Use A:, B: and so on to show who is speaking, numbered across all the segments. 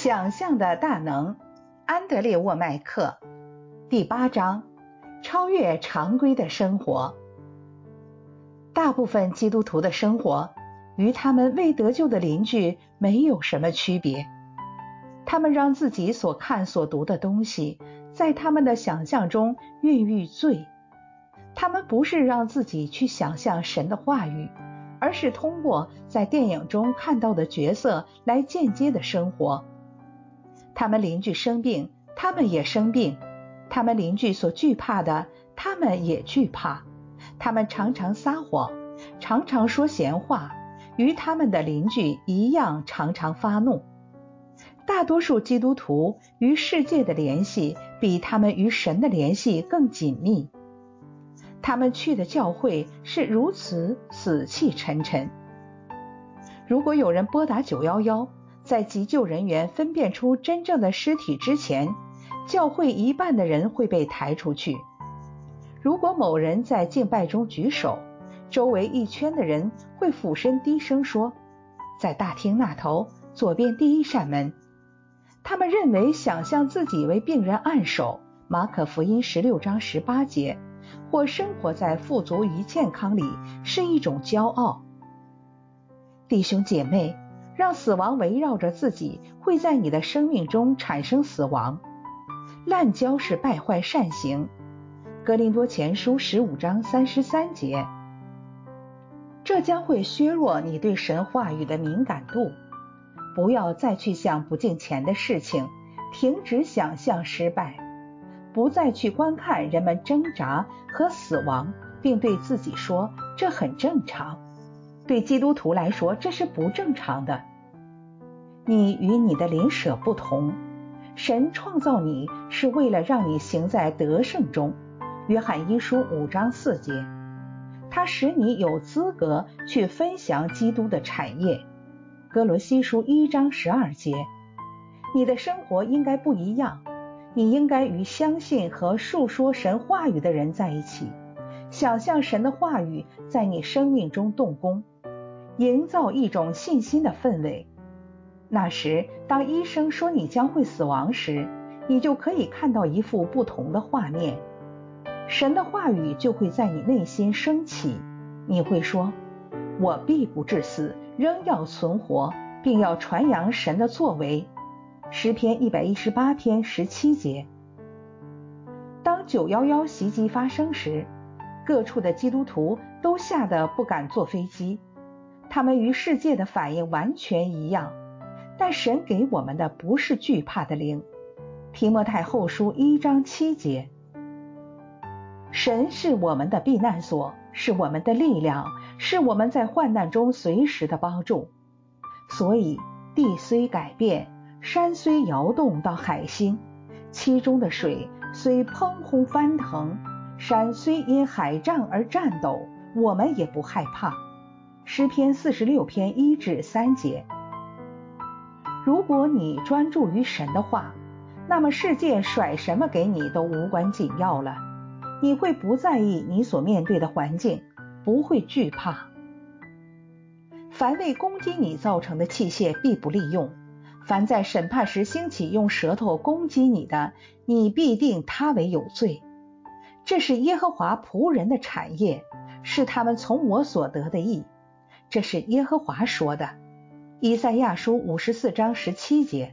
A: 想象的大能，安德烈沃麦克。第8章，超越常规的生活。大部分基督徒的生活与他们未得救的邻居没有什么区别。他们让自己所看所读的东西在他们的想象中孕育罪。他们不是让自己去想象神的话语，而是通过在电影中看到的角色来间接的生活。他们邻居生病，他们也生病；他们邻居所惧怕的，他们也惧怕。他们常常撒谎，常常说闲话，与他们的邻居一样常常发怒。大多数基督徒与世界的联系比他们与神的联系更紧密。他们去的教会是如此死气沉沉。如果有人拨打911，在急救人员分辨出真正的尸体之前，教会一半的人会被抬出去。如果某人在敬拜中举手，周围一圈的人会俯身低声说，在大厅那头，左边第1扇门。他们认为想象自己为病人按手，马可福音16章18节，或生活在富足与健康里是一种骄傲。弟兄姐妹，让死亡围绕着自己，会在你的生命中产生死亡。滥交是败坏善行，哥林多前书15章33节。这将会削弱你对神话语的敏感度。不要再去想不敬虔的事情，停止想象失败，不再去观看人们挣扎和死亡，并对自己说这很正常。对基督徒来说，这是不正常的。你与你的邻舍不同，神创造你是为了让你行在得胜中，约翰一书5章4节。他使你有资格去分享基督的产业，哥罗西书1章12节。你的生活应该不一样，你应该与相信和述说神话语的人在一起，想象神的话语在你生命中动工，营造一种信心的氛围。那时，当医生说你将会死亡时，你就可以看到一幅不同的画面。神的话语就会在你内心升起，你会说，我必不致死，仍要存活，并要传扬神的作为。诗篇118篇17节。当911袭击发生时，各处的基督徒都吓得不敢坐飞机。他们与世界的反应完全一样，但神给我们的不是惧怕的灵。提摩太后书1章7节。神是我们的避难所，是我们的力量，是我们在患难中随时的帮助。所以地虽改变，山虽摇动到海心，其中的水虽砰轰翻腾，山虽因海涨而颤抖，我们也不害怕。诗篇46篇1至3节。如果你专注于神的话，那么世界甩什么给你都无关紧要了。你会不在意你所面对的环境，不会惧怕。凡为攻击你造成的器械必不利用，凡在审判时兴起用舌头攻击你的，你必定他为有罪。这是耶和华仆人的产业，是他们从我所得的义。这是耶和华说的。以赛亚书54章17节。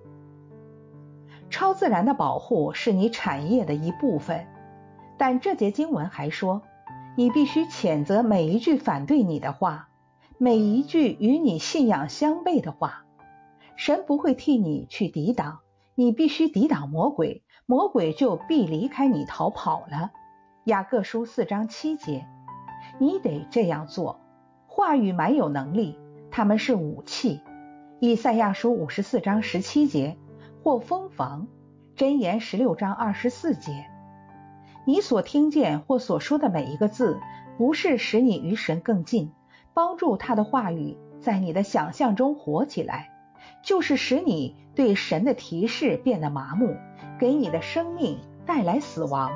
A: 超自然的保护是你产业的一部分，但这节经文还说，你必须谴责每一句反对你的话，每一句与你信仰相悖的话。神不会替你去抵挡，你必须抵挡魔鬼，魔鬼就必离开你逃跑了。雅各书4章7节。你得这样做。话语蛮有能力，它们是武器。以赛亚书54章17节，或锋防。箴言16章24节。你所听见或所说的每一个字，不是使你与神更近，帮助他的话语在你的想象中活起来，就是使你对神的提示变得麻木，给你的生命带来死亡。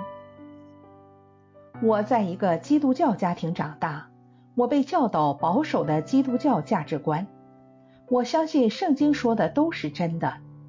A: 我在一个基督教家庭长大，我被教导保守的基督教价值观。我相信圣经说的都是真的，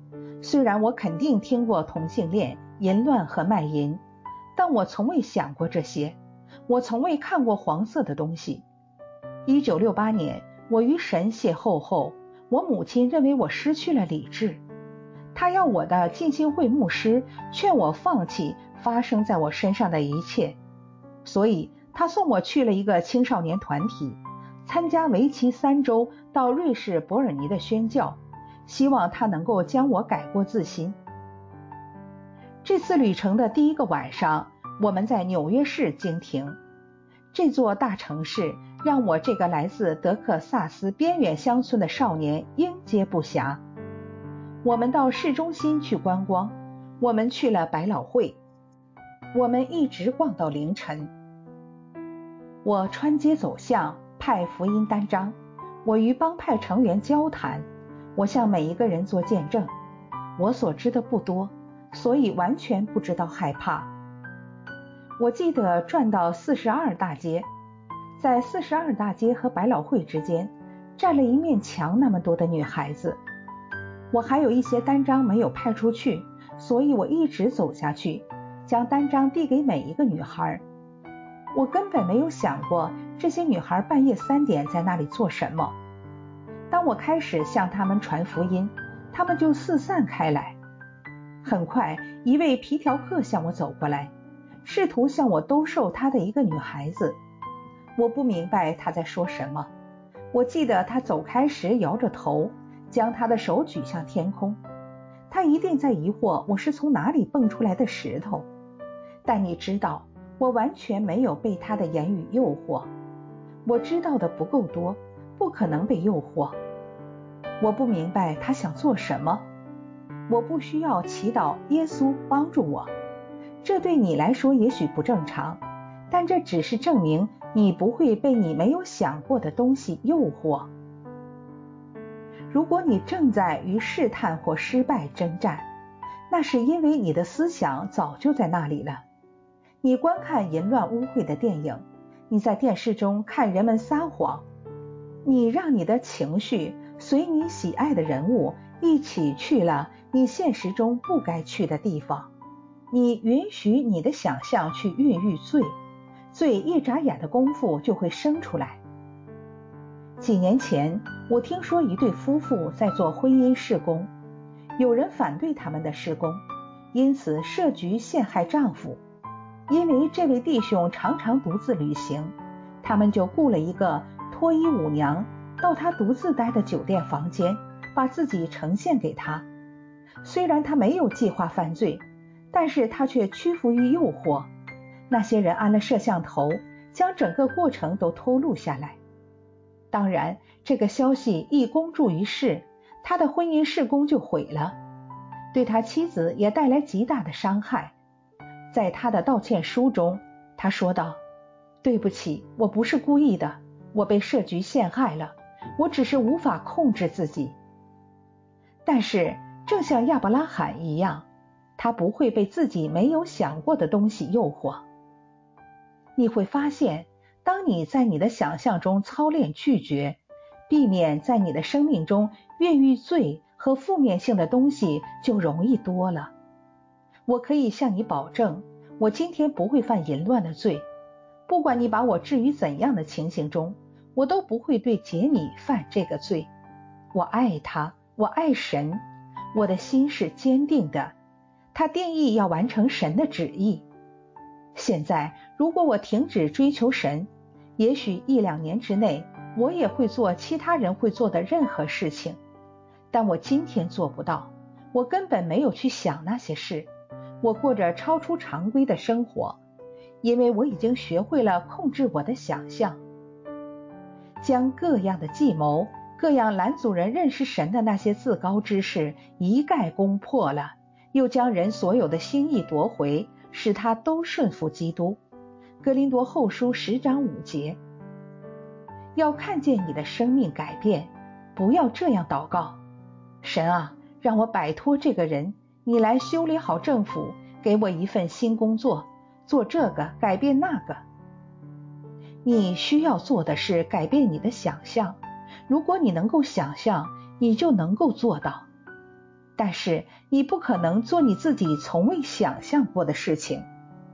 A: 虽然我肯定听过同性恋、淫乱和卖淫，但我从未想过这些，我从未看过黄色的东西。1968年，我与神邂逅后，我母亲认为我失去了理智，她要我的浸信会牧师劝我放弃发生在我身上的一切，所以她送我去了一个青少年团体，参加为期3周到瑞士伯尔尼的宣教，希望他能够将我改过自新。这次旅程的第一个晚上，我们在纽约市经停。这座大城市让我这个来自德克萨斯边远乡村的少年应接不暇。我们到市中心去观光，我们去了百老汇，我们一直逛到凌晨。我穿街走巷，派福音单张，我与帮派成员交谈，我向每一个人做见证。我所知的不多，所以完全不知道害怕。我记得转到42大街，在42大街和百老汇之间站了一面墙那么多的女孩子。我还有一些单张没有派出去，所以我一直走下去，将单张递给每一个女孩。我根本没有想过这些女孩半夜3点在那里做什么。当我开始向她们传福音，她们就四散开来。很快，一位皮条客向我走过来，试图向我兜售他的一个女孩子。我不明白他在说什么。我记得他走开时摇着头，将他的手举向天空。他一定在疑惑我是从哪里蹦出来的石头。但你知道，我完全没有被他的言语诱惑。我知道的不够多，不可能被诱惑。我不明白他想做什么。我不需要祈祷耶稣帮助我。这对你来说也许不正常，但这只是证明你不会被你没有想过的东西诱惑。如果你正在与试探或失败征战，那是因为你的思想早就在那里了。你观看淫乱污秽的电影，你在电视中看人们撒谎，你让你的情绪随你喜爱的人物一起去了你现实中不该去的地方。你允许你的想象去孕育罪，罪一眨眼的功夫就会生出来。几年前，我听说一对夫妇在做婚姻事工，有人反对他们的事工，因此设局陷害丈夫。因为这位弟兄常常独自旅行，他们就雇了一个脱衣舞娘到他独自待的酒店房间，把自己呈现给他。虽然他没有计划犯罪，但是他却屈服于诱惑。那些人安了摄像头，将整个过程都偷录下来。当然，这个消息一公诸于世，他的婚姻事工就毁了，对他妻子也带来极大的伤害。在他的道歉书中，他说道：对不起，我不是故意的，我被设局陷害了，我只是无法控制自己。但是正像亚伯拉罕一样，他不会被自己没有想过的东西诱惑。你会发现，当你在你的想象中操练拒绝，避免在你的生命中孕育罪和负面性的东西，就容易多了。我可以向你保证，我今天不会犯淫乱的罪。不管你把我置于怎样的情形中，我都不会对杰米犯这个罪。我爱他，我爱神，我的心是坚定的。他定义要完成神的旨意。现在，如果我停止追求神，也许1-2年之内，我也会做其他人会做的任何事情。但我今天做不到，我根本没有去想那些事。我过着超出常规的生活，因为我已经学会了控制我的想象。将各样的计谋，各样拦阻人认识神的那些自高之事一概攻破了，又将人所有的心意夺回，使他都顺服基督。哥林多后书10章5节。要看见你的生命改变，不要这样祷告：神啊，让我摆脱这个人，你来修理好政府，给我一份新工作，做这个改变那个。你需要做的是改变你的想象，如果你能够想象，你就能够做到。 但是你不可能做你自己从未想象过的事情。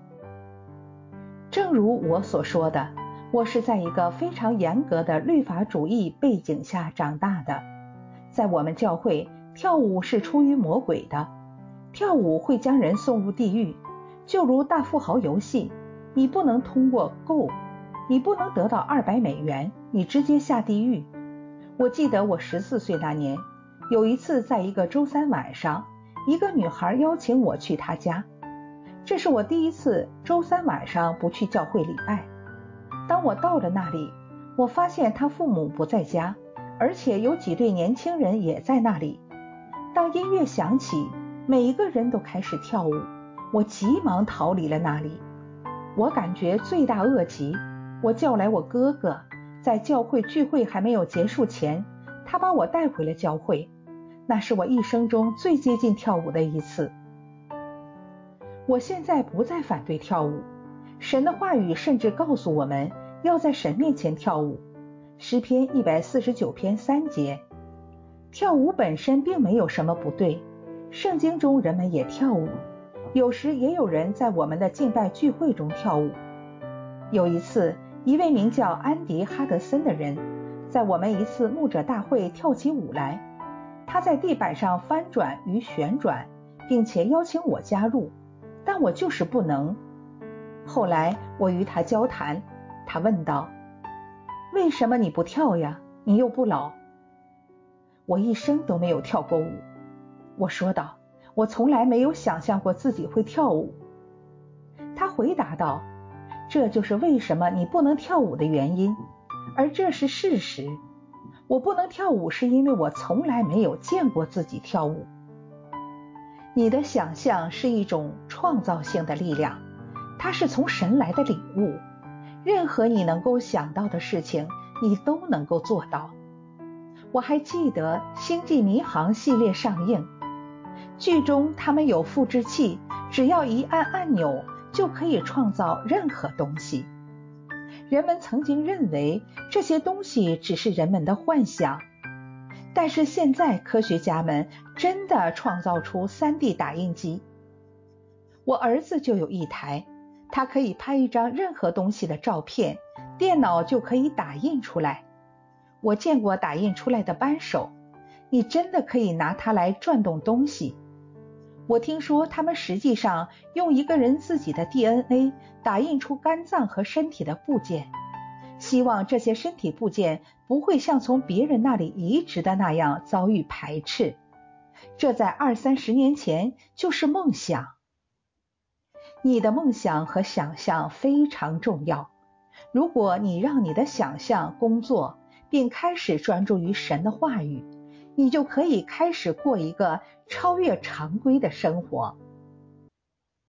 A: 正如我所说的，我是在一个非常严格的律法主义背景下长大的。在我们教会，跳舞是出于魔鬼的，跳舞会将人送入地狱，就如大富豪游戏，你不能通过Go，你不能得到$200，你直接下地狱。我记得我14岁那年，有一次在一个周三晚上，一个女孩邀请我去她家。这是我第一次周三晚上不去教会礼拜。当我到了那里，我发现她父母不在家，而且有几对年轻人也在那里。当音乐响起，每一个人都开始跳舞，我急忙逃离了那里。我感觉罪大恶极，我叫来我哥哥，在教会聚会还没有结束前，他把我带回了教会。那是我一生中最接近跳舞的一次。我现在不再反对跳舞，神的话语甚至告诉我们要在神面前跳舞。诗篇149篇3节。跳舞本身并没有什么不对，圣经中人们也跳舞，有时也有人在我们的敬拜聚会中跳舞。有一次，一位名叫安迪·哈德森的人在我们一次牧者大会跳起舞来，他在地板上翻转与旋转，并且邀请我加入，但我就是不能。后来我与他交谈，他问道：为什么你不跳呀？你又不老。我一生都没有跳过舞。我说道，我从来没有想象过自己会跳舞。他回答道，这就是为什么你不能跳舞的原因，而这是事实。我不能跳舞是因为我从来没有见过自己跳舞。你的想象是一种创造性的力量，它是从神来的礼物，任何你能够想到的事情，你都能够做到。我还记得《星际迷航》系列上映，剧中他们有复制器，只要一按按钮就可以创造任何东西。人们曾经认为这些东西只是人们的幻想，但是现在科学家们真的创造出 3D 打印机。我儿子就有一台，他可以拍一张任何东西的照片，电脑就可以打印出来。我见过打印出来的扳手，你真的可以拿它来转动东西。我听说他们实际上用一个人自己的 DNA 打印出肝脏和身体的部件，希望这些身体部件不会像从别人那里移植的那样遭遇排斥。这在20-30年前就是梦想。你的梦想和想象非常重要。如果你让你的想象工作，并开始专注于神的话语，你就可以开始过一个超越常规的生活。